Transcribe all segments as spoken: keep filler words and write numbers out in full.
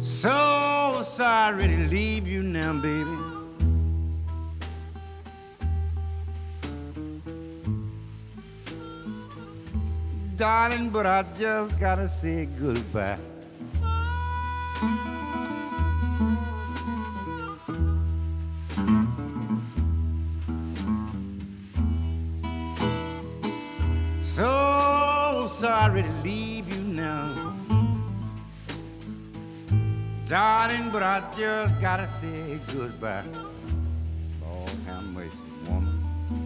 So sorry to leave you now, baby. Darling, but I just gotta say goodbye. So sorry to leave you now, darling, but I just gotta say goodbye. Lord have mercy, woman.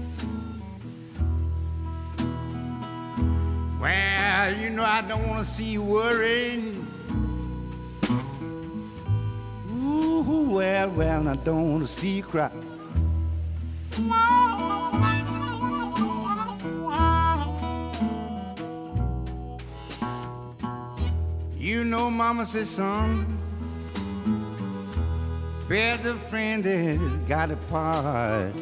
Well, you know I don't wanna see you worrying. Ooh, well, well, I don't wanna see you cry. You know, Mama says, son, best of friend has got to part.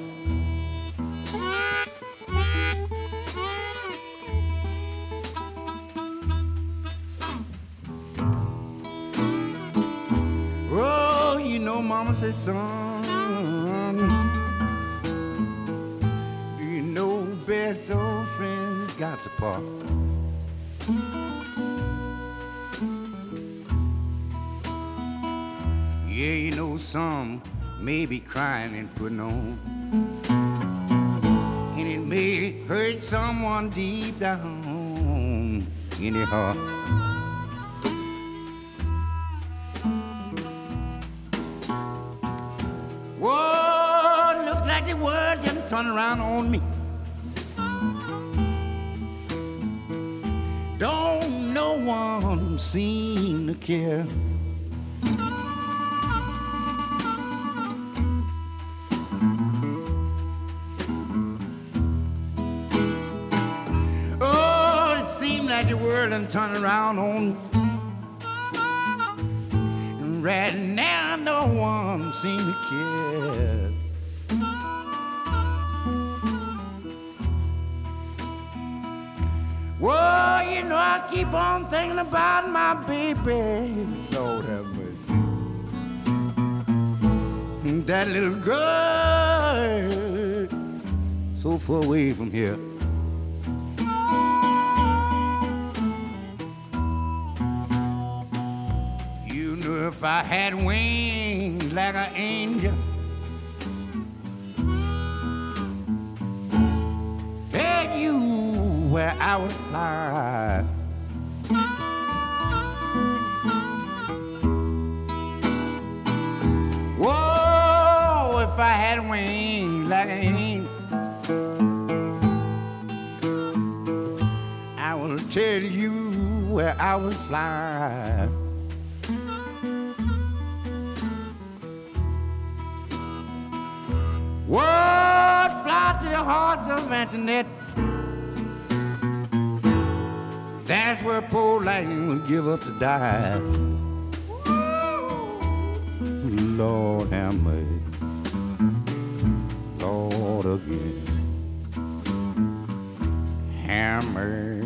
Oh, you know, Mama says, son, you know, best of friends got to part. Yeah, you know, some may be crying and putting on, and it may hurt someone deep down in their heart. Whoa, look like the world done turn around on me. Don't no one seem to care. The world and turn around on, and right now no one seems to care. Whoa, you know I keep on thinking about my baby. Lord have mercy. That little girl so far away from here. If I had wings like an angel, tell you where I would fly. Whoa, if I had wings like an angel, I will tell you where I would fly. Word fly to the hearts of Antoinette. That's where poor Lang would give up to die. Lord have mercy, Lord again, have mercy.